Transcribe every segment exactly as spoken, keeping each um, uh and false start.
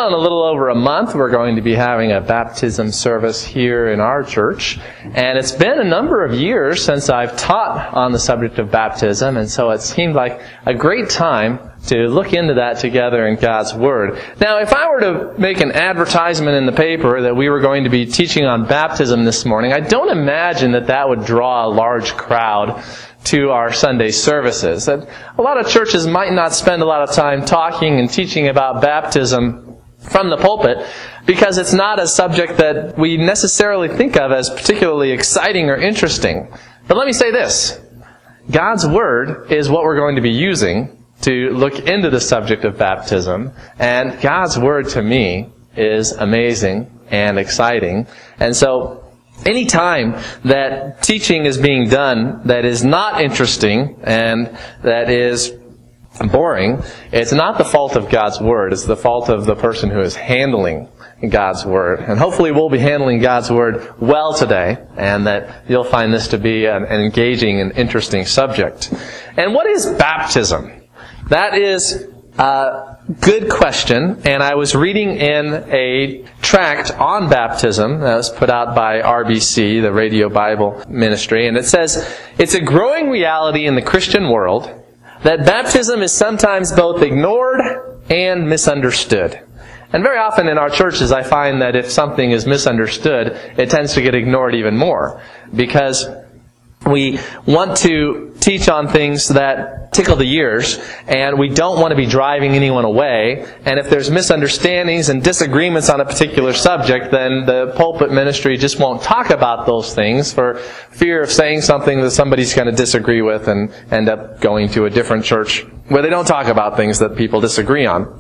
Well, in a little over a month, we're going to be having a baptism service here in our church. And it's been a number of years since I've taught on the subject of baptism, and so it seemed like a great time to look into that together in God's Word. Now, if I were to make an advertisement in the paper that we were going to be teaching on baptism this morning, I don't imagine that that would draw a large crowd to our Sunday services. That a lot of churches might not spend a lot of time talking and teaching about baptism from the pulpit because it's not a subject that we necessarily think of as particularly exciting or interesting. But let me say this. God's Word is what we're going to be using to look into the subject of baptism. And God's Word to me is amazing and exciting. And so any time that teaching is being done that is not interesting and that is boring, it's not the fault of God's Word. It's the fault of the person who is handling God's Word. And hopefully we'll be handling God's Word well today, and that you'll find this to be an engaging and interesting subject. And what is baptism? That is a good question, and I was reading in a tract on baptism that was put out by R B C, the Radio Bible Ministry, and it says, "It's a growing reality in the Christian world that baptism is sometimes both ignored and misunderstood." And very often in our churches I find that if something is misunderstood, it tends to get ignored even more, because we want to teach on things that tickle the ears, and we don't want to be driving anyone away. And if there's misunderstandings and disagreements on a particular subject, then the pulpit ministry just won't talk about those things for fear of saying something that somebody's going to disagree with and end up going to a different church where they don't talk about things that people disagree on.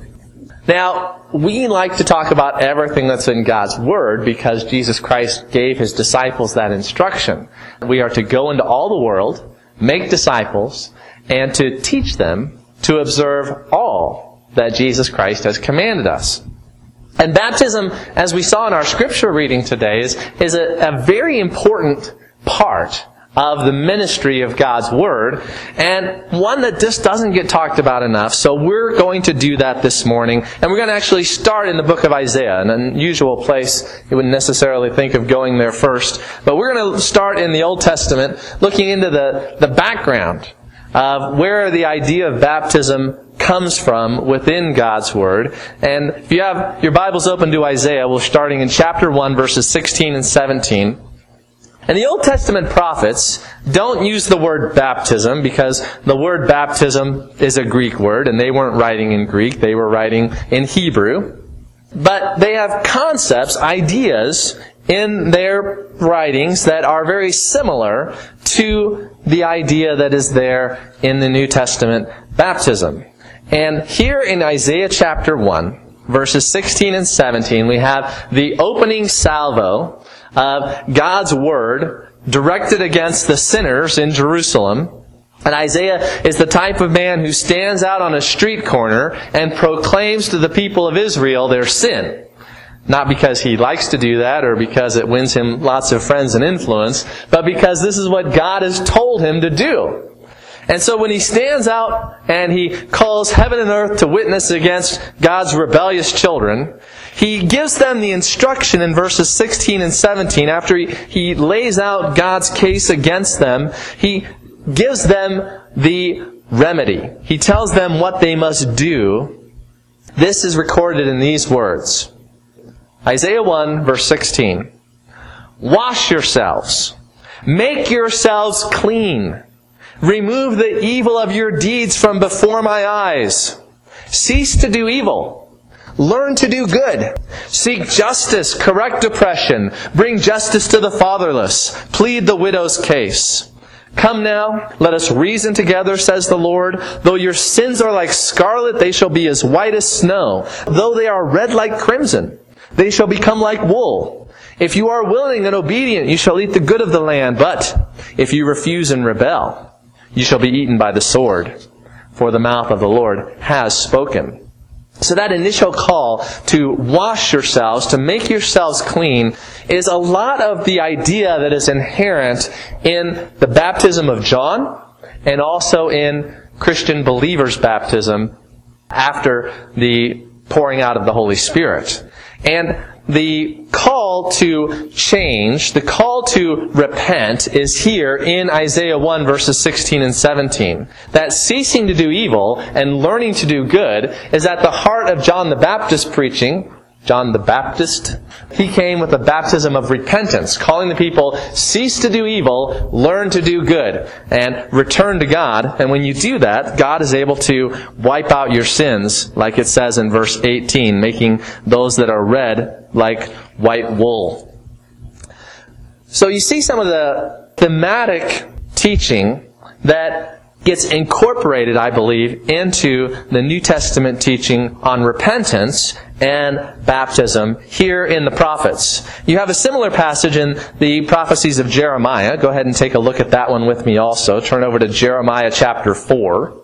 Now, we like to talk about everything that's in God's Word because Jesus Christ gave His disciples that instruction. We are to go into all the world, make disciples, and to teach them to observe all that Jesus Christ has commanded us. And baptism, as we saw in our scripture reading today, is, is a, a very important part of the ministry of God's Word, and one that just doesn't get talked about enough. So we're going to do that this morning, and we're going to actually start in the book of Isaiah, an unusual place. You wouldn't necessarily think of going there first, but we're going to start in the Old Testament, looking into the, the background of where the idea of baptism comes from within God's Word. And if you have your Bibles open to Isaiah, we're starting in chapter one, verses sixteen and seventeen. And the Old Testament prophets don't use the word baptism because the word baptism is a Greek word, and they weren't writing in Greek, they were writing in Hebrew. But they have concepts, ideas in their writings that are very similar to the idea that is there in the New Testament baptism. And here in Isaiah chapter one, verses sixteen and seventeen, we have the opening salvo of God's Word directed against the sinners in Jerusalem. And Isaiah is the type of man who stands out on a street corner and proclaims to the people of Israel their sin. Not because he likes to do that or because it wins him lots of friends and influence, but because this is what God has told him to do. And so when he stands out and he calls heaven and earth to witness against God's rebellious children, he gives them the instruction in verses sixteen and seventeen. After he, he lays out God's case against them, he gives them the remedy. He tells them what they must do. This is recorded in these words. Isaiah one, verse sixteen. "Wash yourselves. Make yourselves clean. Remove the evil of your deeds from before my eyes. Cease to do evil. Learn to do good. Seek justice, correct oppression. Bring justice to the fatherless. Plead the widow's case. Come now, let us reason together, says the Lord. Though your sins are like scarlet, they shall be as white as snow. Though they are red like crimson, they shall become like wool. If you are willing and obedient, you shall eat the good of the land. But if you refuse and rebel, you shall be eaten by the sword. For the mouth of the Lord has spoken." So that initial call to wash yourselves, to make yourselves clean, is a lot of the idea that is inherent in the baptism of John and also in Christian believers' baptism after the pouring out of the Holy Spirit. And the call to change, the call to repent, is here in Isaiah one, verses sixteen and seventeen. That ceasing to do evil and learning to do good is at the heart of John the Baptist preaching. John the Baptist, he came with a baptism of repentance, calling the people, cease to do evil, learn to do good, and return to God. And when you do that, God is able to wipe out your sins, like it says in verse eighteen, making those that are red like white wool. So you see some of the thematic teaching that gets incorporated, I believe, into the New Testament teaching on repentance and baptism here in the prophets. You have a similar passage in the prophecies of Jeremiah. Go ahead and take a look at that one with me also. Turn over to Jeremiah chapter four.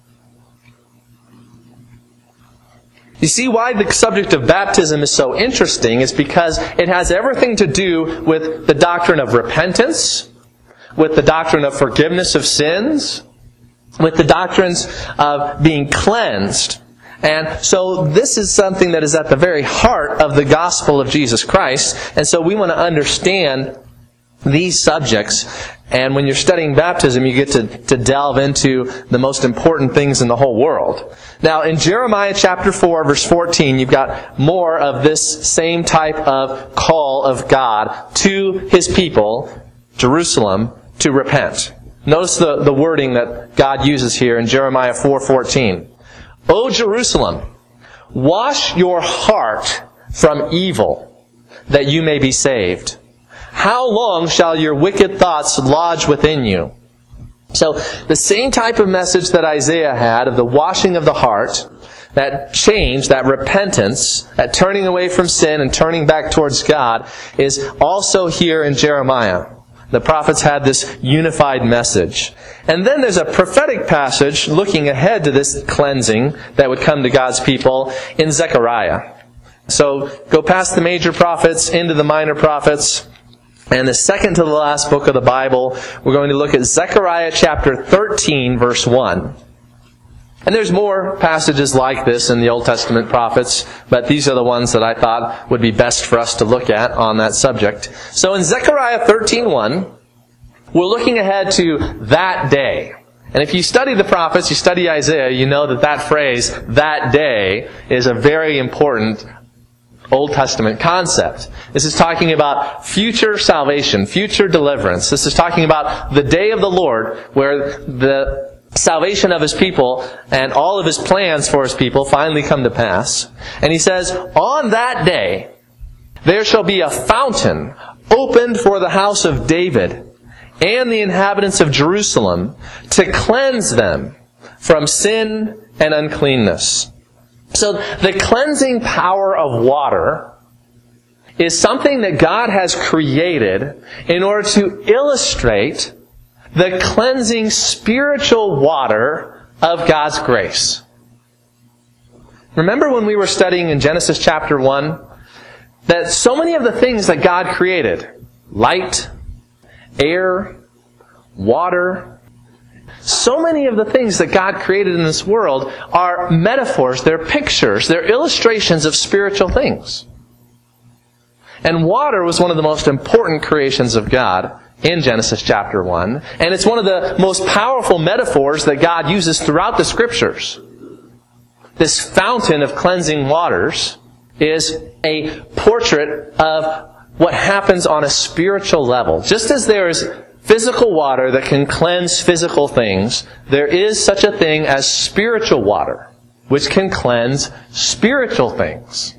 You see why the subject of baptism is so interesting is because it has everything to do with the doctrine of repentance, with the doctrine of forgiveness of sins, with the doctrines of being cleansed. And so this is something that is at the very heart of the gospel of Jesus Christ. And so we want to understand these subjects. And when you're studying baptism, you get to, to delve into the most important things in the whole world. Now, in Jeremiah chapter four, verse fourteen, you've got more of this same type of call of God to His people, Jerusalem, to repent. Notice the, the wording that God uses here in Jeremiah four fourteen. O Jerusalem, wash your heart from evil, that you may be saved. How long shall your wicked thoughts lodge within you? So, the same type of message that Isaiah had of the washing of the heart, that change, that repentance, that turning away from sin and turning back towards God, is also here in Jeremiah. The prophets had this unified message. And then there's a prophetic passage looking ahead to this cleansing that would come to God's people in Zechariah. So go past the major prophets into the minor prophets. And the second to the last book of the Bible, we're going to look at Zechariah chapter thirteen, verse one. And there's more passages like this in the Old Testament prophets, but these are the ones that I thought would be best for us to look at on that subject. So in Zechariah thirteen one, we're looking ahead to that day. And if you study the prophets, you study Isaiah, you know that that phrase, that day, is a very important Old Testament concept. This is talking about future salvation, future deliverance. This is talking about the day of the Lord, where the salvation of His people and all of His plans for His people finally come to pass. And He says, on that day, there shall be a fountain opened for the house of David and the inhabitants of Jerusalem to cleanse them from sin and uncleanness. So the cleansing power of water is something that God has created in order to illustrate the cleansing spiritual water of God's grace. Remember when we were studying in Genesis chapter one, that so many of the things that God created, light, air, water, so many of the things that God created in this world are metaphors, they're pictures, they're illustrations of spiritual things. And water was one of the most important creations of God in Genesis chapter one. And it's one of the most powerful metaphors that God uses throughout the Scriptures. This fountain of cleansing waters is a portrait of what happens on a spiritual level. Just as there is physical water that can cleanse physical things, there is such a thing as spiritual water, which can cleanse spiritual things.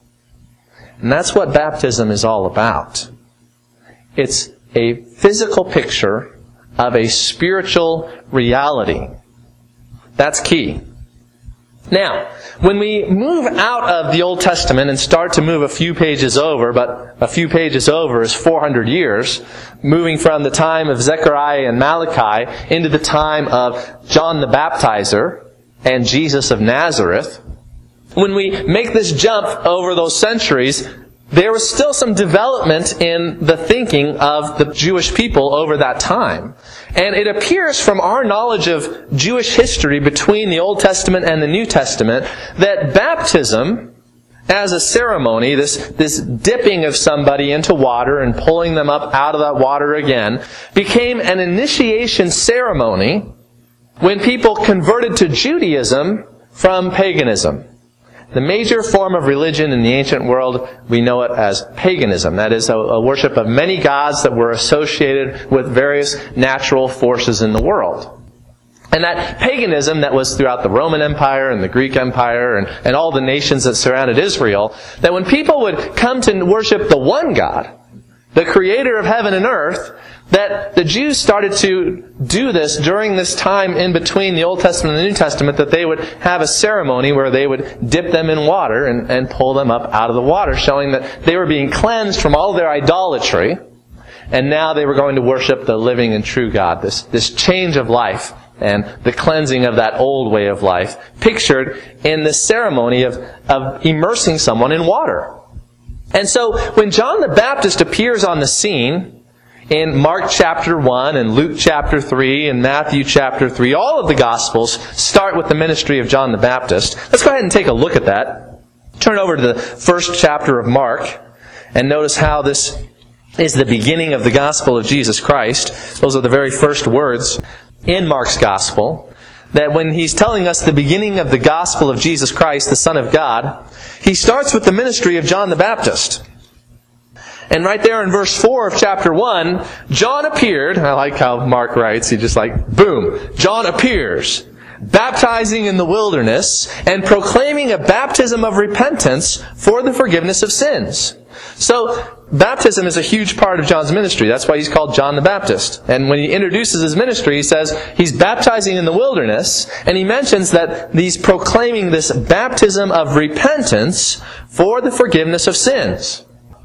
And that's what baptism is all about. It's a physical picture of a spiritual reality. That's key. Now, when we move out of the Old Testament and start to move a few pages over, but a few pages over is four hundred years, moving from the time of Zechariah and Malachi into the time of John the Baptizer and Jesus of Nazareth, when we make this jump over those centuries, there was still some development in the thinking of the Jewish people over that time. And it appears from our knowledge of Jewish history between the Old Testament and the New Testament that baptism as a ceremony, this, this dipping of somebody into water and pulling them up out of that water again, became an initiation ceremony when people converted to Judaism from paganism. The major form of religion in the ancient world, we know it as paganism. That is a, a worship of many gods that were associated with various natural forces in the world. And that paganism that was throughout the Roman Empire and the Greek Empire and, and all the nations that surrounded Israel, that when people would come to worship the one God, the creator of heaven and earth, that the Jews started to do this during this time in between the Old Testament and the New Testament, that they would have a ceremony where they would dip them in water and, and pull them up out of the water, showing that they were being cleansed from all their idolatry, and now they were going to worship the living and true God, this, this change of life and the cleansing of that old way of life, pictured in the ceremony of, of immersing someone in water. And so when John the Baptist appears on the scene, in Mark chapter one and Luke chapter three and Matthew chapter three, all of the Gospels start with the ministry of John the Baptist. Let's go ahead and take a look at that. Turn over to the first chapter of Mark and notice how this is the beginning of the Gospel of Jesus Christ. Those are the very first words in Mark's Gospel. That when he's telling us the beginning of the Gospel of Jesus Christ, the Son of God, he starts with the ministry of John the Baptist. And right there in verse four of chapter one, John appeared. I like how Mark writes. He just like, boom. John appears, baptizing in the wilderness and proclaiming a baptism of repentance for the forgiveness of sins. So, baptism is a huge part of John's ministry. That's why he's called John the Baptist. And when he introduces his ministry, he says he's baptizing in the wilderness, and he mentions that he's proclaiming this baptism of repentance for the forgiveness of sins.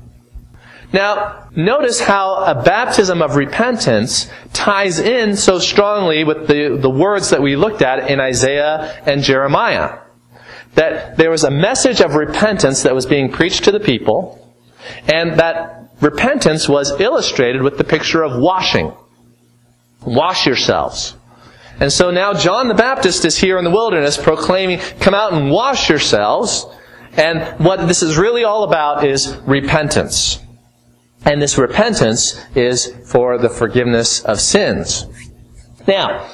Now, notice how a baptism of repentance ties in so strongly with the, the words that we looked at in Isaiah and Jeremiah. That there was a message of repentance that was being preached to the people, and that repentance was illustrated with the picture of washing. Wash yourselves. And so now John the Baptist is here in the wilderness proclaiming, come out and wash yourselves. And what this is really all about is repentance. And this repentance is for the forgiveness of sins. Now,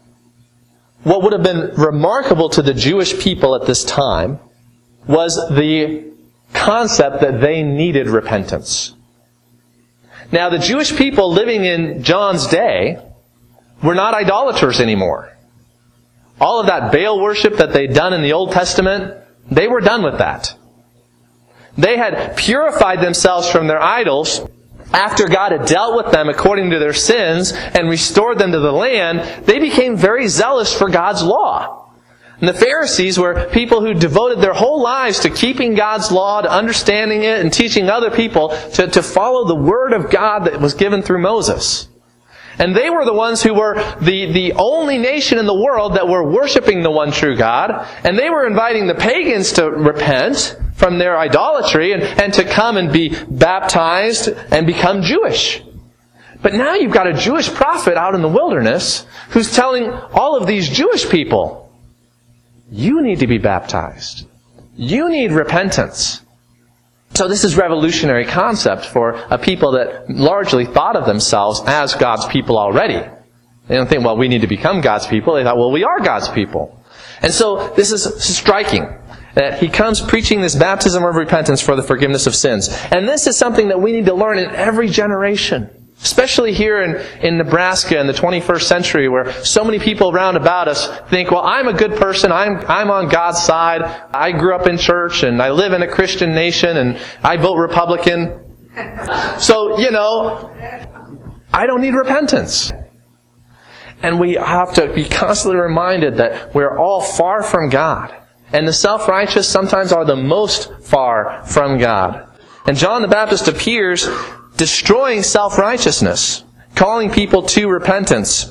what would have been remarkable to the Jewish people at this time was the concept that they needed repentance. Now, the Jewish people living in John's day were not idolaters anymore. All of that Baal worship that they'd done in the Old Testament, they were done with that. They had purified themselves from their idols after God had dealt with them according to their sins and restored them to the land. They became very zealous for God's law. And the Pharisees were people who devoted their whole lives to keeping God's law, to understanding it, and teaching other people to, to follow the Word of God that was given through Moses. And they were the ones who were the, the only nation in the world that were worshiping the one true God. And they were inviting the pagans to repent from their idolatry and, and to come and be baptized and become Jewish. But now you've got a Jewish prophet out in the wilderness who's telling all of these Jewish people, you need to be baptized. You need repentance. So this is a revolutionary concept for a people that largely thought of themselves as God's people already. They don't think, well, we need to become God's people. They thought, well, we are God's people. And so this is striking, that he comes preaching this baptism of repentance for the forgiveness of sins. And this is something that we need to learn in every generation. Especially here in, in Nebraska in the twenty-first century, where so many people round about us think, well, I'm a good person, I'm I'm on God's side, I grew up in church, and I live in a Christian nation, and I vote Republican. So, you know, I don't need repentance. And we have to be constantly reminded that we're all far from God. And the self-righteous sometimes are the most far from God. And John the Baptist appears destroying self-righteousness, calling people to repentance.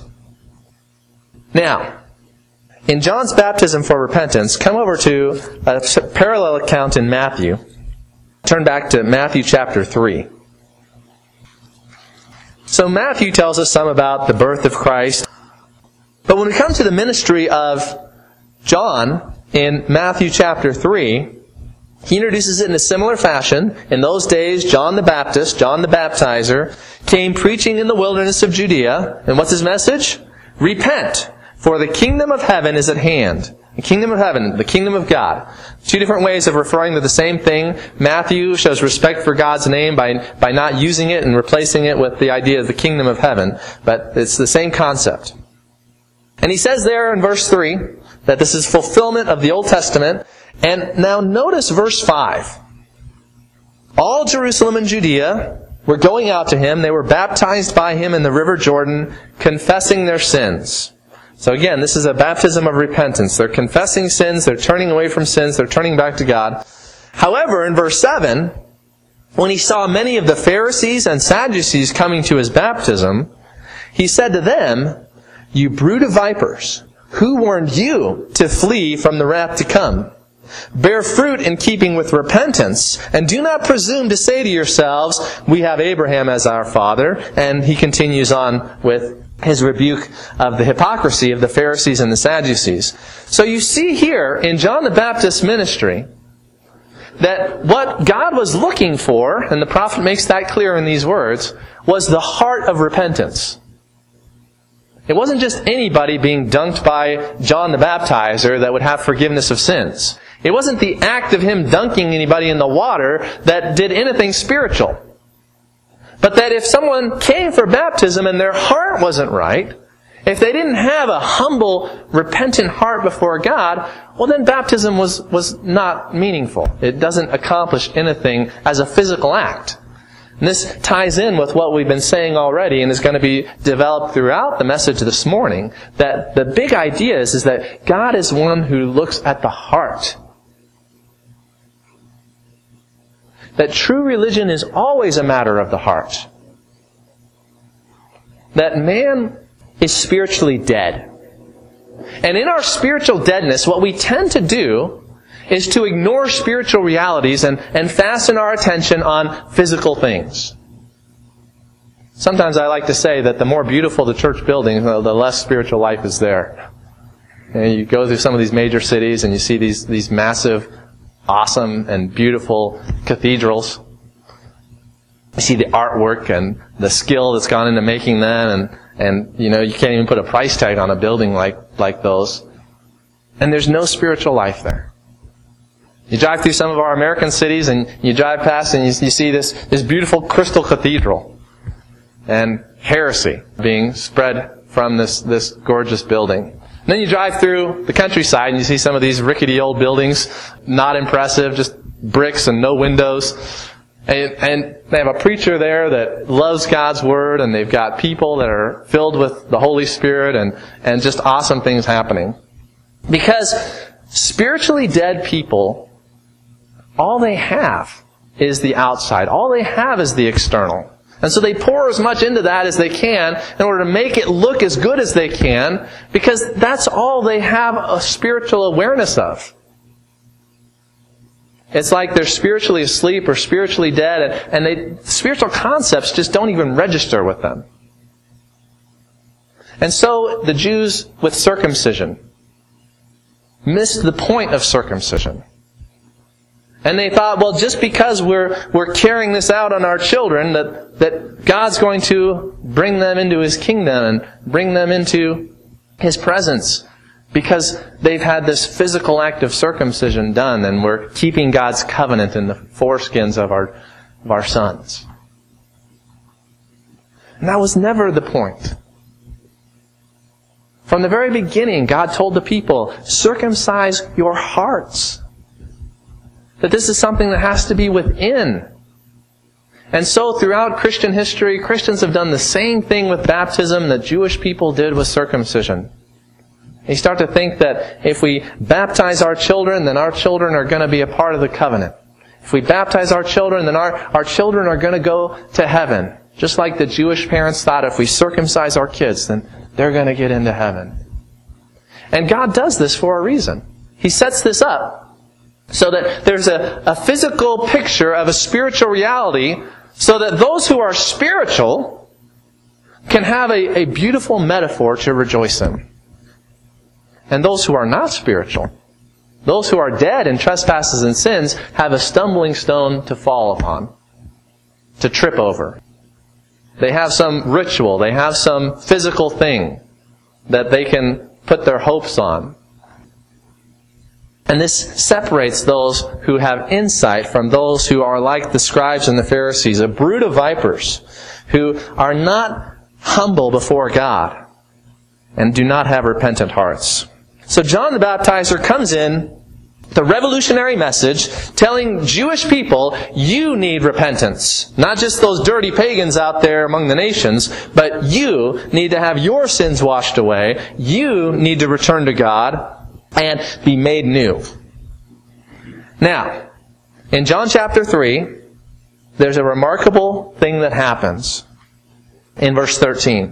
Now, in John's baptism for repentance, come over to a parallel account in Matthew. Turn back to Matthew chapter three. So Matthew tells us some about the birth of Christ. But when we come to the ministry of John in Matthew chapter three, he introduces it in a similar fashion. In those days, John the Baptist, John the Baptizer, came preaching in the wilderness of Judea. And what's his message? Repent, for the kingdom of heaven is at hand. The kingdom of heaven, the kingdom of God. Two different ways of referring to the same thing. Matthew shows respect for God's name by, by not using it and replacing it with the idea of the kingdom of heaven. But it's the same concept. And he says there in verse three that this is fulfillment of the Old Testament. And now notice verse five. All Jerusalem and Judea were going out to him. They were baptized by him in the river Jordan, confessing their sins. So again, this is a baptism of repentance. They're confessing sins, they're turning away from sins, they're turning back to God. However, in verse seven, when he saw many of the Pharisees and Sadducees coming to his baptism, he said to them, "You brood of vipers, who warned you to flee from the wrath to come? Bear fruit in keeping with repentance, and do not presume to say to yourselves, 'We have Abraham as our father.'" And he continues on with his rebuke of the hypocrisy of the Pharisees and the Sadducees. So you see here in John the Baptist's ministry that what God was looking for, and the prophet makes that clear in these words, was the heart of repentance. It wasn't just anybody being dunked by John the Baptizer that would have forgiveness of sins. It wasn't the act of him dunking anybody in the water that did anything spiritual. But that if someone came for baptism and their heart wasn't right, if they didn't have a humble, repentant heart before God, well then baptism was, was not meaningful. It doesn't accomplish anything as a physical act. And this ties in with what we've been saying already and is going to be developed throughout the message this morning, that the big idea is, is that God is one who looks at the heart. That true religion is always a matter of the heart. That man is spiritually dead. And in our spiritual deadness, what we tend to do is to ignore spiritual realities and, and fasten our attention on physical things. Sometimes I like to say that the more beautiful the church building, the less spiritual life is there. And you go through some of these major cities and you see these, these massive, awesome and beautiful cathedrals. You see the artwork and the skill that's gone into making them, and, and you know, you can't even put a price tag on a building like, like those. And there's no spiritual life there. You drive through some of our American cities and you drive past and you, you see this, this beautiful crystal cathedral and heresy being spread from this, this gorgeous building. And then you drive through the countryside and you see some of these rickety old buildings, not impressive, just bricks and no windows. And, and they have a preacher there that loves God's Word, and they've got people that are filled with the Holy Spirit, and, and just awesome things happening. Because spiritually dead people, all they have is the outside. All they have is the external. And so they pour as much into that as they can in order to make it look as good as they can, because that's all they have a spiritual awareness of. It's like they're spiritually asleep or spiritually dead, and they, spiritual concepts just don't even register with them. And so the Jews with circumcision missed the point of circumcision. And they thought, well, just because we're we're carrying this out on our children, that, that God's going to bring them into His kingdom and bring them into His presence, because they've had this physical act of circumcision done, and we're keeping God's covenant in the foreskins of our of our sons. And that was never the point. From the very beginning, God told the people, circumcise your hearts. That this is something that has to be within. And so throughout Christian history, Christians have done the same thing with baptism that Jewish people did with circumcision. You start to think that if we baptize our children, then our children are going to be a part of the covenant. If we baptize our children, then our, our children are going to go to heaven. Just like the Jewish parents thought, if we circumcise our kids, then they're going to get into heaven. And God does this for a reason. He sets this up So that there's a, a physical picture of a spiritual reality, so that those who are spiritual can have a, a beautiful metaphor to rejoice in. And those who are not spiritual, those who are dead in trespasses and sins, have a stumbling stone to fall upon, to trip over. They have some ritual, they have some physical thing that they can put their hopes on. And this separates those who have insight from those who are like the scribes and the Pharisees, a brood of vipers, who are not humble before God and do not have repentant hearts. So John the Baptizer comes in, the revolutionary message, telling Jewish people, you need repentance. Not just those dirty pagans out there among the nations, but you need to have your sins washed away. You need to return to God and be made new. Now, in John chapter three, there's a remarkable thing that happens. In verse thirteen,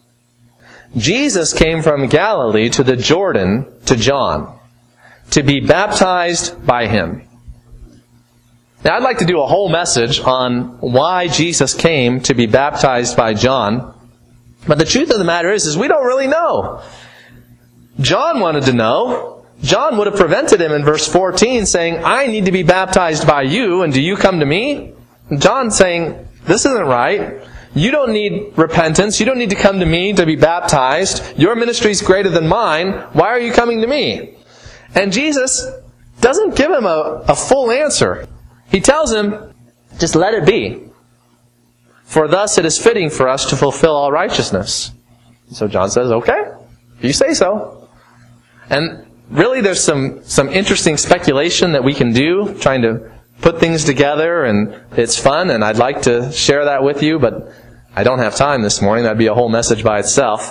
Jesus came from Galilee to the Jordan to John, to be baptized by him. Now, I'd like to do a whole message on why Jesus came to be baptized by John. But the truth of the matter is, is we don't really know. John wanted to know. John would have prevented him in verse fourteen, saying, I need to be baptized by you, and do you come to me? John saying, this isn't right. You don't need repentance. You don't need to come to me to be baptized. Your ministry is greater than mine. Why are you coming to me? And Jesus doesn't give him a, a full answer. He tells him, just let it be. For thus it is fitting for us to fulfill all righteousness. So John says, okay, you say so. And really there's some, some interesting speculation that we can do, trying to put things together, and it's fun, and I'd like to share that with you, but I don't have time this morning. That'd be a whole message by itself.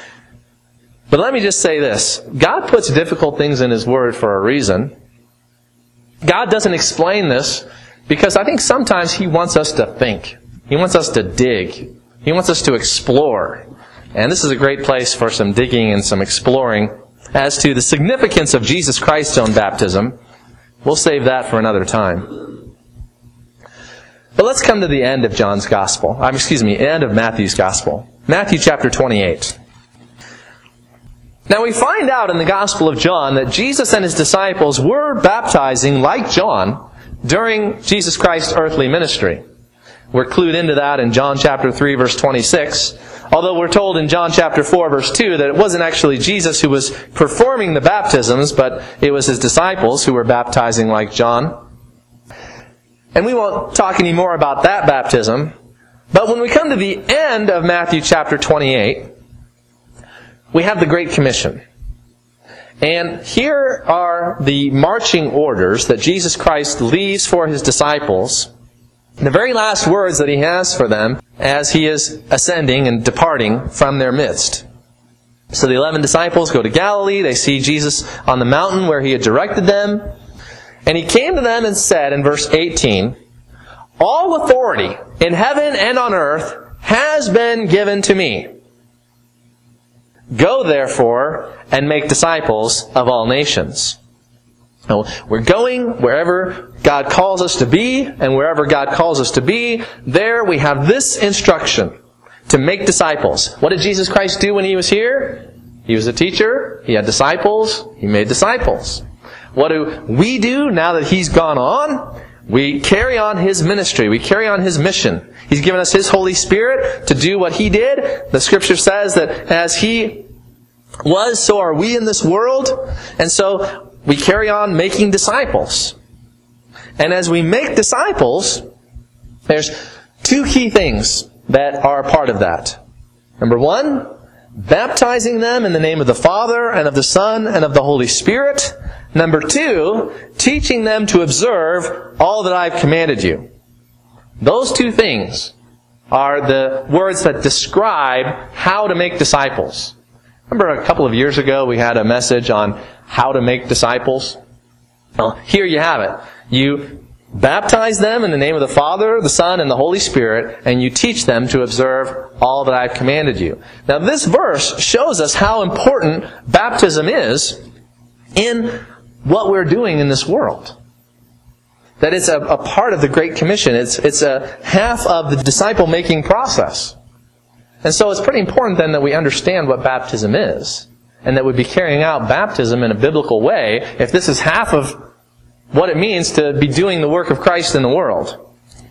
But let me just say this. God puts difficult things in His Word for a reason. God doesn't explain this because I think sometimes He wants us to think. He wants us to dig. He wants us to explore. And this is a great place for some digging and some exploring as to the significance of Jesus Christ's own baptism. We'll save that for another time. But let's come to the end of John's Gospel. Um, excuse me, end of Matthew's Gospel. Matthew chapter twenty-eight. Now we find out in the Gospel of John that Jesus and His disciples were baptizing like John during Jesus Christ's earthly ministry. We're clued into that in John chapter three, verse twenty-six. Although we're told in John chapter four, verse two, that it wasn't actually Jesus who was performing the baptisms, but it was His disciples who were baptizing like John. And we won't talk any more about that baptism. But when we come to the end of Matthew chapter twenty-eight, we have the Great Commission. And here are the marching orders that Jesus Christ leaves for His disciples. The very last words that He has for them as He is ascending and departing from their midst. So the eleven disciples go to Galilee. They see Jesus on the mountain where He had directed them. And He came to them and said in verse eighteen, all authority in heaven and on earth has been given to me. Go therefore and make disciples of all nations. Now, we're going wherever God calls us to be, and wherever God calls us to be, there we have this instruction to make disciples. What did Jesus Christ do when He was here? He was a teacher. He had disciples. He made disciples. What do we do now that He's gone on? We carry on His ministry. We carry on His mission. He's given us His Holy Spirit to do what He did. The Scripture says that as He was, so are we in this world. And so we carry on making disciples. And as we make disciples, there's two key things that are a part of that. Number one, baptizing them in the name of the Father and of the Son and of the Holy Spirit. Number two, teaching them to observe all that I've commanded you. Those two things are the words that describe how to make disciples. Remember a couple of years ago we had a message on how to make disciples? Well, here you have it. You baptize them in the name of the Father, the Son, and the Holy Spirit, and you teach them to observe all that I've commanded you. Now this verse shows us how important baptism is in what we're doing in this world. That it's a, a part of the Great Commission. It's, it's a half of the disciple-making process. And so it's pretty important then that we understand what baptism is, and that we be carrying out baptism in a biblical way if this is half of what it means to be doing the work of Christ in the world.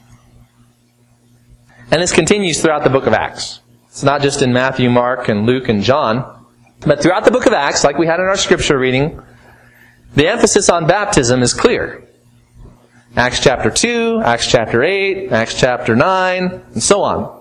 And this continues throughout the book of Acts. It's not just in Matthew, Mark, and Luke, and John, but throughout the book of Acts, like we had in our scripture reading, the emphasis on baptism is clear. Acts chapter two, Acts chapter eight, Acts chapter nine, and so on.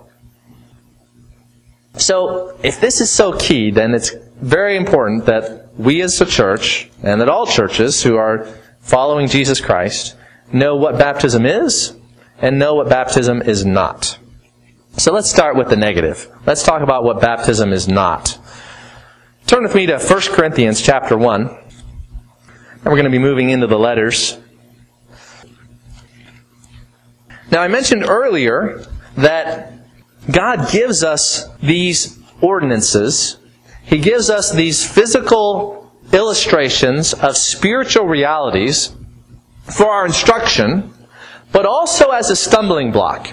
So, if this is so key, then it's very important that we as a church, and that all churches who are following Jesus Christ, know what baptism is, and know what baptism is not. So let's start with the negative. Let's talk about what baptism is not. Turn with me to First Corinthians chapter one. And we're going to be moving into the letters. Now, I mentioned earlier that God gives us these ordinances. He gives us these physical illustrations of spiritual realities for our instruction, but also as a stumbling block.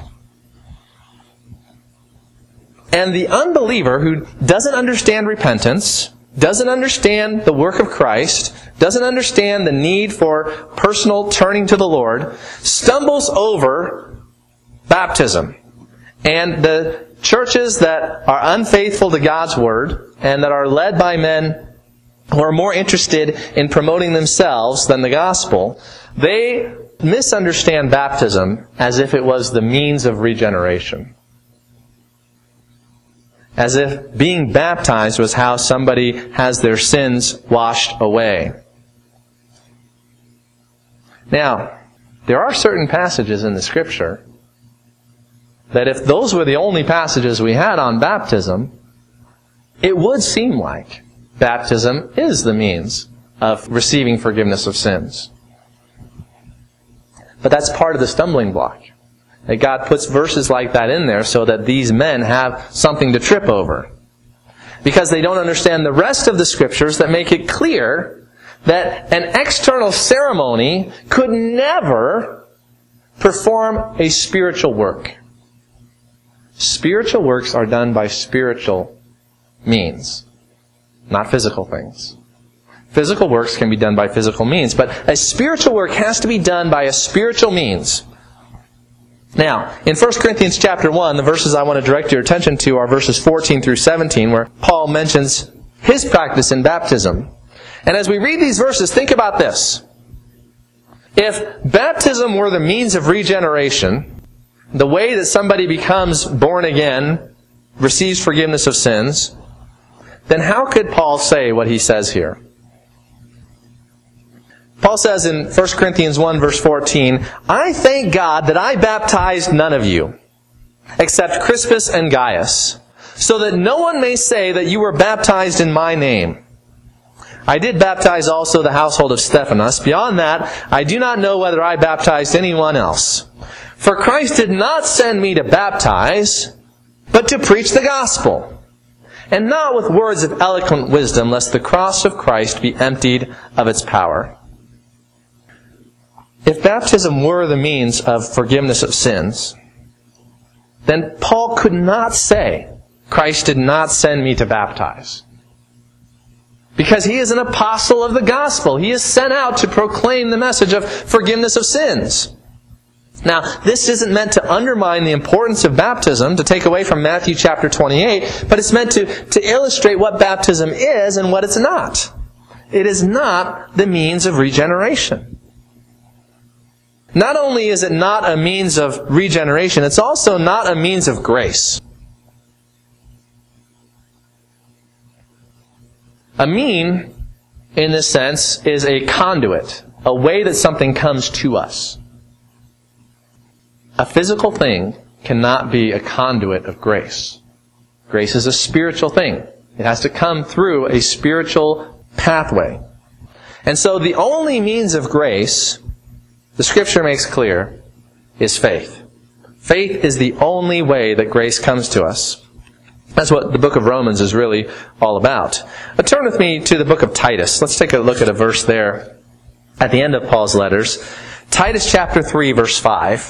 And the unbeliever who doesn't understand repentance, doesn't understand the work of Christ, doesn't understand the need for personal turning to the Lord, stumbles over baptism. And the churches that are unfaithful to God's Word and that are led by men who are more interested in promoting themselves than the gospel, they misunderstand baptism as if it was the means of regeneration. As if being baptized was how somebody has their sins washed away. Now, there are certain passages in the Scripture that if those were the only passages we had on baptism, it would seem like baptism is the means of receiving forgiveness of sins. But that's part of the stumbling block. That God puts verses like that in there so that these men have something to trip over. Because they don't understand the rest of the Scriptures that make it clear that an external ceremony could never perform a spiritual work. Spiritual works are done by spiritual means, not physical things. Physical works can be done by physical means, but a spiritual work has to be done by a spiritual means. Now, in First Corinthians chapter one, the verses I want to direct your attention to are verses fourteen through seventeen, where Paul mentions his practice in baptism. And as we read these verses, think about this. If baptism were the means of regeneration, the way that somebody becomes born again, receives forgiveness of sins, then how could Paul say what he says here? Paul says in First Corinthians one verse fourteen, I thank God that I baptized none of you, except Crispus and Gaius, so that no one may say that you were baptized in my name. I did baptize also the household of Stephanas. Beyond that, I do not know whether I baptized anyone else. For Christ did not send me to baptize, but to preach the gospel, and not with words of eloquent wisdom, lest the cross of Christ be emptied of its power. If baptism were the means of forgiveness of sins, then Paul could not say, Christ did not send me to baptize. Because he is an apostle of the gospel. He is sent out to proclaim the message of forgiveness of sins. Now, this isn't meant to undermine the importance of baptism, to take away from Matthew chapter twenty-eight, but it's meant to, to illustrate what baptism is and what it's not. It is not the means of regeneration. Not only is it not a means of regeneration, it's also not a means of grace. A mean, in this sense, is a conduit, a way that something comes to us. A physical thing cannot be a conduit of grace. Grace is a spiritual thing. It has to come through a spiritual pathway. And so the only means of grace, the Scripture makes clear, is faith. Faith is the only way that grace comes to us. That's what the book of Romans is really all about. But turn with me to the book of Titus. Let's take a look at a verse there at the end of Paul's letters. Titus chapter three, verse five.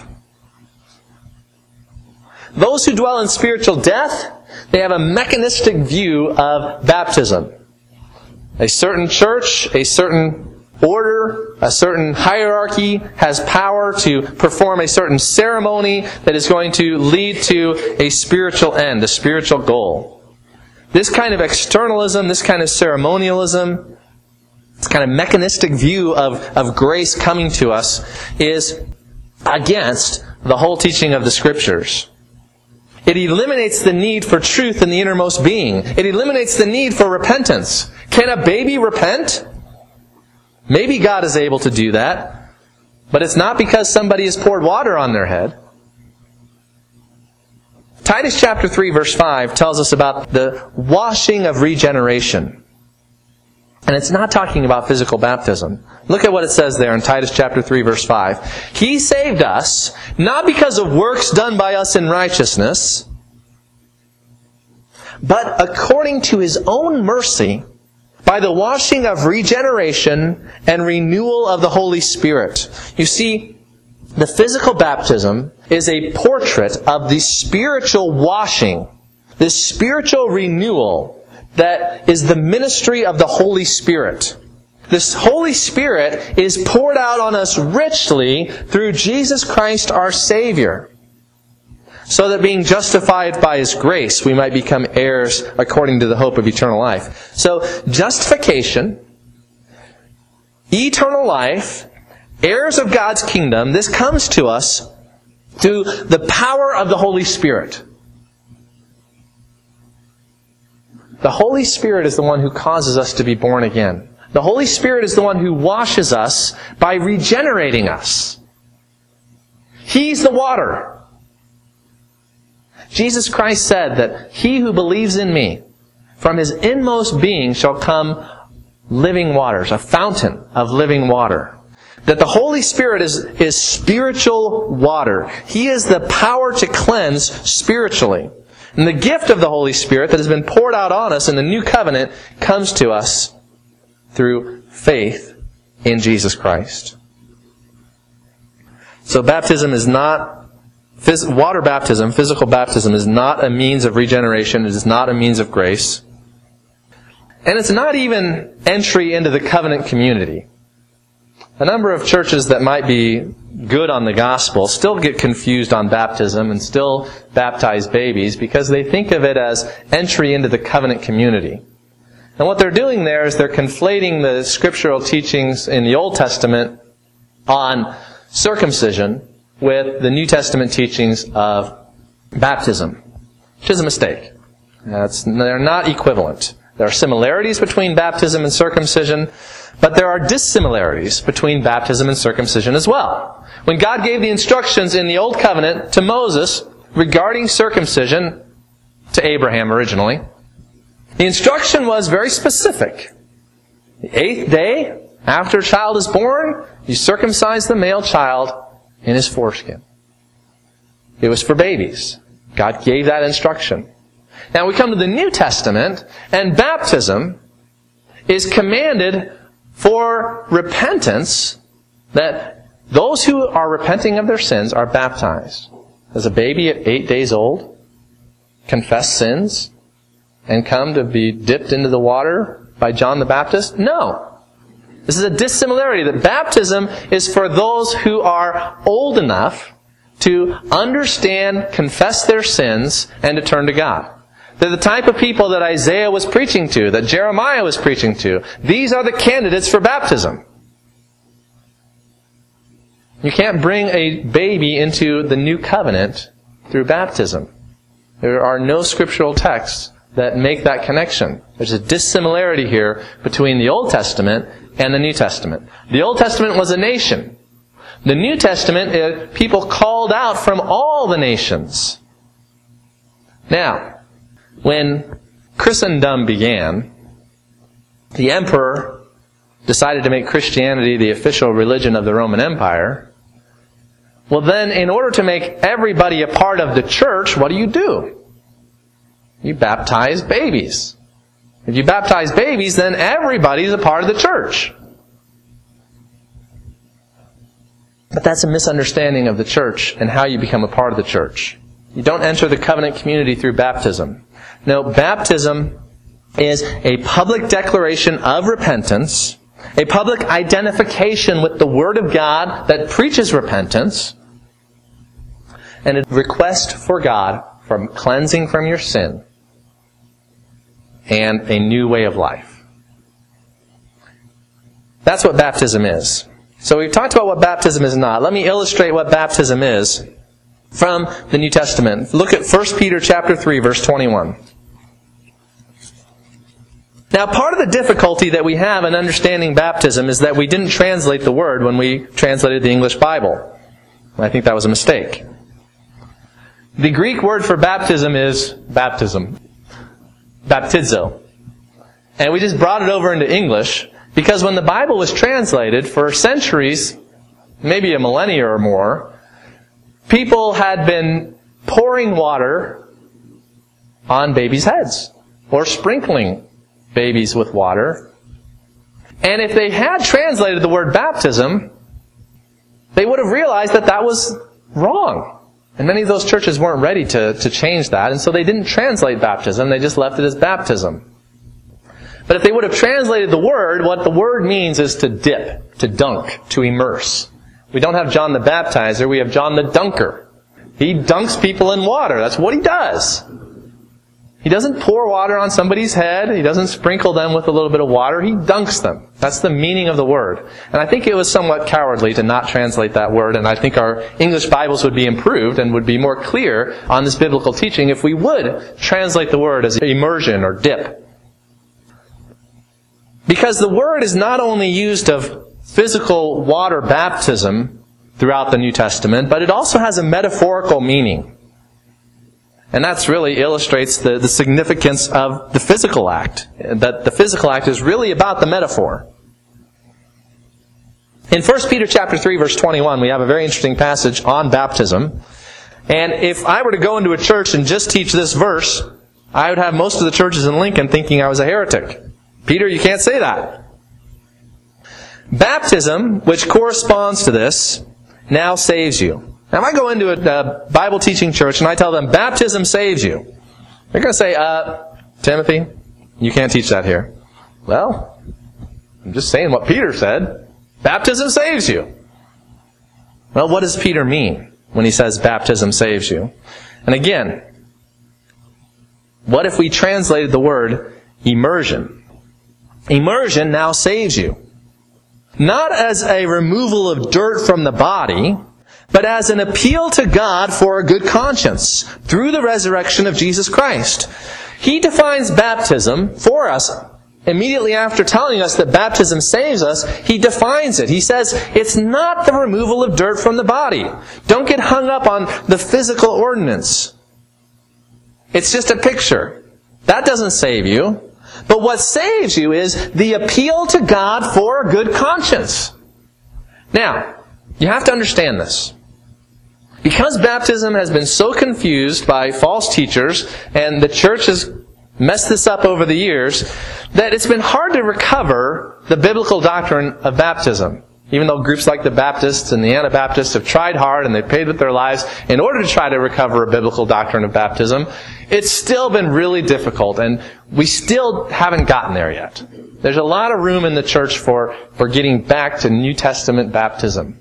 Those who dwell in spiritual death, they have a mechanistic view of baptism. A certain church, a certain order, a certain hierarchy has power to perform a certain ceremony that is going to lead to a spiritual end, a spiritual goal. This kind of externalism, this kind of ceremonialism, this kind of mechanistic view of, of grace coming to us is against the whole teaching of the Scriptures. It eliminates the need for truth in the innermost being. It eliminates the need for repentance. Can a baby repent? Maybe God is able to do that, but it's not because somebody has poured water on their head. Titus chapter three, verse five tells us about the washing of regeneration. And it's not talking about physical baptism. Look at what it says there in Titus chapter three, verse five. He saved us, not because of works done by us in righteousness, but according to His own mercy, by the washing of regeneration and renewal of the Holy Spirit. You see, the physical baptism is a portrait of the spiritual washing, the spiritual renewal that is the ministry of the Holy Spirit. This Holy Spirit is poured out on us richly through Jesus Christ our Savior, so that being justified by His grace, we might become heirs according to the hope of eternal life. So, justification, eternal life, heirs of God's kingdom, this comes to us through the power of the Holy Spirit. The Holy Spirit is the one who causes us to be born again. The Holy Spirit is the one who washes us by regenerating us. He's the water. Jesus Christ said that he who believes in me, from his inmost being shall come living waters, a fountain of living water. That the Holy Spirit is, is spiritual water. He is the power to cleanse spiritually. And the gift of the Holy Spirit that has been poured out on us in the new covenant comes to us through faith in Jesus Christ. So baptism is not, phys- water baptism, physical baptism is not a means of regeneration. It is not a means of grace. And it's not even entry into the covenant community. A number of churches that might be good on the gospel still get confused on baptism and still baptize babies because they think of it as entry into the covenant community. And what they're doing there is they're conflating the scriptural teachings in the Old Testament on circumcision with the New Testament teachings of baptism, which is a mistake. That's, they're not equivalent. There are similarities between baptism and circumcision, but there are dissimilarities between baptism and circumcision as well. When God gave the instructions in the Old Covenant to Moses regarding circumcision, to Abraham originally, the instruction was very specific. The eighth day after a child is born, you circumcise the male child in his foreskin. It was for babies. God gave that instruction. Now we come to the New Testament, and baptism is commanded for repentance, that those who are repenting of their sins are baptized. Does a baby at eight days old confess sins and come to be dipped into the water by John the Baptist? No. This is a dissimilarity, that baptism is for those who are old enough to understand, confess their sins, and to turn to God. They're the type of people that Isaiah was preaching to, that Jeremiah was preaching to. These are the candidates for baptism. You can't bring a baby into the new covenant through baptism. There are no scriptural texts that make that connection. There's a dissimilarity here between the Old Testament and the New Testament. The Old Testament was a nation. The New Testament is people called out from all the nations. Now, when Christendom began, the emperor decided to make Christianity the official religion of the Roman Empire. Well then, in order to make everybody a part of the church, what do you do? You baptize babies. If you baptize babies, then everybody's a part of the church. But that's a misunderstanding of the church and how you become a part of the church. You don't enter the covenant community through baptism. No, baptism is a public declaration of repentance, a public identification with the Word of God that preaches repentance, and a request for God for cleansing from your sin and a new way of life. That's what baptism is. So we've talked about what baptism is not. Let me illustrate what baptism is from the New Testament. Look at First Peter chapter three, verse twenty-one. Now, part of the difficulty that we have in understanding baptism is that we didn't translate the word when we translated the English Bible. I think that was a mistake. The Greek word for baptism is baptism. Baptizo. And we just brought it over into English because when the Bible was translated for centuries, maybe a millennia or more, people had been pouring water on babies' heads or sprinkling babies with water. And if they had translated the word baptism, they would have realized that that was wrong. And many of those churches weren't ready to, to change that, and so they didn't translate baptism, they just left it as baptism. But if they would have translated the word, what the word means is to dip, to dunk, to immerse. We don't have John the Baptizer, we have John the Dunker. He dunks people in water, that's what he does. He doesn't pour water on somebody's head. He doesn't sprinkle them with a little bit of water. He dunks them. That's the meaning of the word. And I think it was somewhat cowardly to not translate that word. And I think our English Bibles would be improved and would be more clear on this biblical teaching if we would translate the word as immersion or dip. Because the word is not only used of physical water baptism throughout the New Testament, but it also has a metaphorical meaning. And that really illustrates the, the significance of the physical act. That the physical act is really about the metaphor. In First Peter chapter three, verse twenty-one, we have a very interesting passage on baptism. And if I were to go into a church and just teach this verse, I would have most of the churches in Lincoln thinking I was a heretic. Peter, you can't say that. Baptism, which corresponds to this, now saves you. Now, if I go into a Bible teaching church and I tell them, baptism saves you, they're going to say, uh, Timothy, you can't teach that here. Well, I'm just saying what Peter said. Baptism saves you. Well, what does Peter mean when he says baptism saves you? And again, what if we translated the word immersion? Immersion now saves you. Not as a removal of dirt from the body, but as an appeal to God for a good conscience through the resurrection of Jesus Christ. He defines baptism for us immediately after telling us that baptism saves us. He defines it. He says it's not the removal of dirt from the body. Don't get hung up on the physical ordinance. It's just a picture. That doesn't save you. But what saves you is the appeal to God for a good conscience. Now, you have to understand this. Because baptism has been so confused by false teachers, and the church has messed this up over the years, that it's been hard to recover the biblical doctrine of baptism. Even though groups like the Baptists and the Anabaptists have tried hard and they've paid with their lives in order to try to recover a biblical doctrine of baptism, it's still been really difficult, and we still haven't gotten there yet. There's a lot of room in the church for, for getting back to New Testament baptism.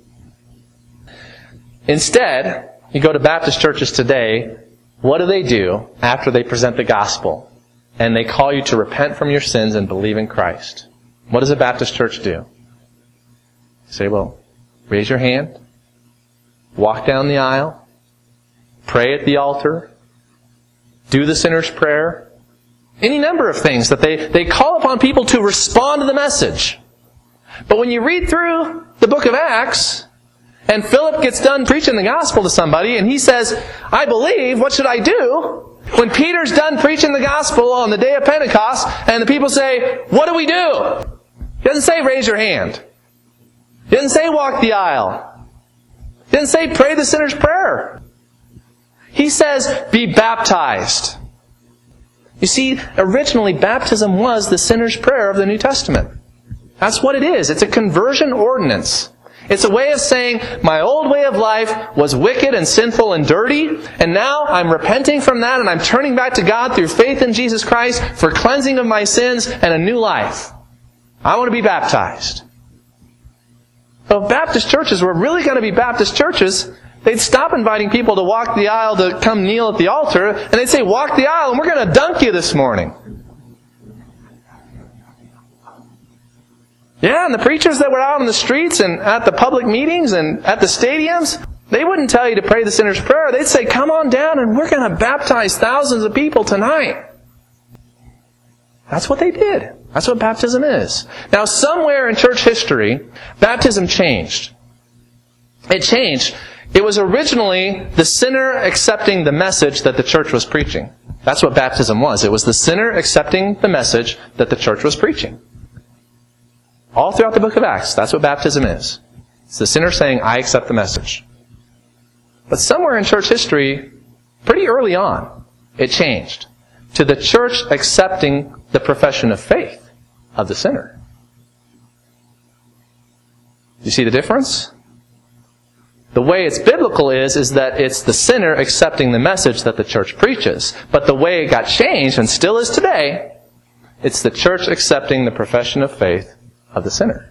Instead, you go to Baptist churches today, what do they do after they present the gospel? And they call you to repent from your sins and believe in Christ. What does a Baptist church do? You say, well, raise your hand, walk down the aisle, pray at the altar, do the sinner's prayer, any number of things that they, they call upon people to respond to the message. But when you read through the book of Acts, and Philip gets done preaching the gospel to somebody, and he says, I believe, what should I do? When Peter's done preaching the gospel on the day of Pentecost, and the people say, what do we do? He doesn't say raise your hand. He doesn't say walk the aisle. He doesn't say pray the sinner's prayer. He says be baptized. You see, originally baptism was the sinner's prayer of the New Testament. That's what it is. It's a conversion ordinance. It's a way of saying, my old way of life was wicked and sinful and dirty, and now I'm repenting from that and I'm turning back to God through faith in Jesus Christ for cleansing of my sins and a new life. I want to be baptized. So if Baptist churches were really going to be Baptist churches, they'd stop inviting people to walk the aisle to come kneel at the altar, and they'd say, walk the aisle and we're going to dunk you this morning. Yeah, and the preachers that were out on the streets and at the public meetings and at the stadiums, they wouldn't tell you to pray the sinner's prayer. They'd say, come on down and we're going to baptize thousands of people tonight. That's what they did. That's what baptism is. Now, somewhere in church history, baptism changed. It changed. It was originally the sinner accepting the message that the church was preaching. That's what baptism was. It was the sinner accepting the message that the church was preaching. All throughout the book of Acts, that's what baptism is. It's the sinner saying, I accept the message. But somewhere in church history, pretty early on, it changed to the church accepting the profession of faith of the sinner. You see the difference? The way it's biblical is, is that it's the sinner accepting the message that the church preaches. But the way it got changed, and still is today, it's the church accepting the profession of faith of the sinner.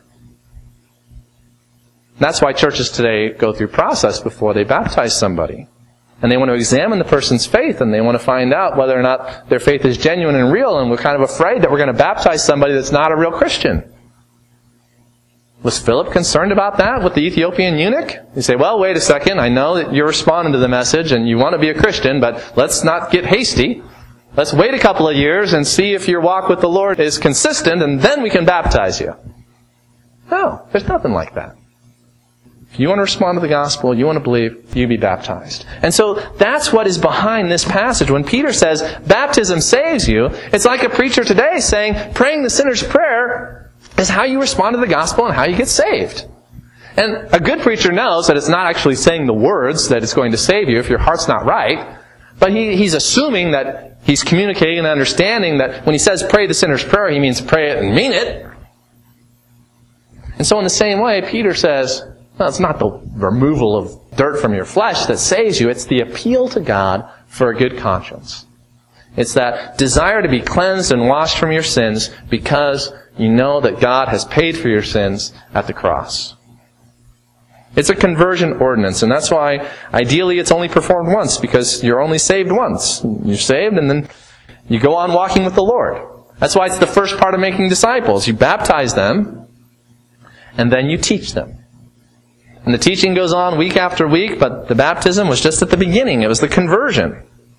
That's why churches today go through process before they baptize somebody. And they want to examine the person's faith, and they want to find out whether or not their faith is genuine and real, and we're kind of afraid that we're going to baptize somebody that's not a real Christian. Was Philip concerned about that with the Ethiopian eunuch? You say, well, wait a second, I know that you're responding to the message and you want to be a Christian, but let's not get hasty. Let's wait a couple of years and see if your walk with the Lord is consistent, and then we can baptize you. No, there's nothing like that. If you want to respond to the gospel, you want to believe, you be baptized. And so that's what is behind this passage. When Peter says, baptism saves you, it's like a preacher today saying, praying the sinner's prayer is how you respond to the gospel and how you get saved. And a good preacher knows that it's not actually saying the words that it's going to save you if your heart's not right, but he, he's assuming that he's communicating and understanding that when he says pray the sinner's prayer, he means pray it and mean it. And so in the same way, Peter says, well, it's not the removal of dirt from your flesh that saves you. It's the appeal to God for a good conscience. It's that desire to be cleansed and washed from your sins because you know that God has paid for your sins at the cross. It's a conversion ordinance, and that's why ideally it's only performed once, because you're only saved once. You're saved and then you go on walking with the Lord. That's why it's the first part of making disciples. You baptize them, and then you teach them. And the teaching goes on week after week, but the baptism was just at the beginning. It was the conversion.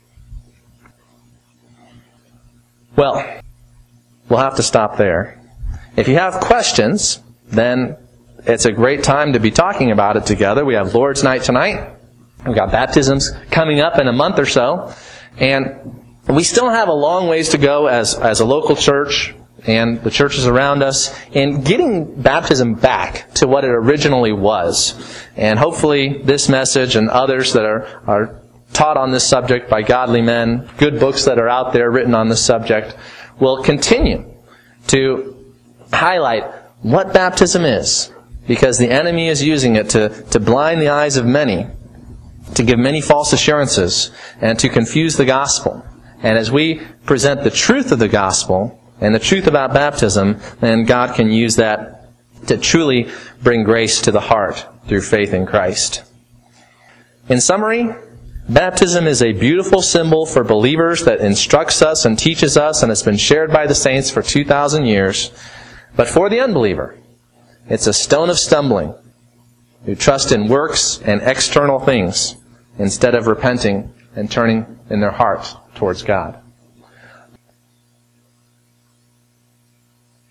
Well, we'll have to stop there. If you have questions, then it's a great time to be talking about it together. We have Lord's Night tonight. We've got baptisms coming up in a month or so. And we still have a long ways to go as, as a local church and the churches around us in getting baptism back to what it originally was. And hopefully this message and others that are, are taught on this subject by godly men, good books that are out there written on this subject, will continue to highlight what baptism is. Because the enemy is using it to, to blind the eyes of many, to give many false assurances, and to confuse the gospel. And as we present the truth of the gospel and the truth about baptism, then God can use that to truly bring grace to the heart through faith in Christ. In summary, baptism is a beautiful symbol for believers that instructs us and teaches us, and it's been shared by the saints for two thousand years. But for the unbeliever, it's a stone of stumbling who trust in works and external things instead of repenting and turning in their hearts towards God.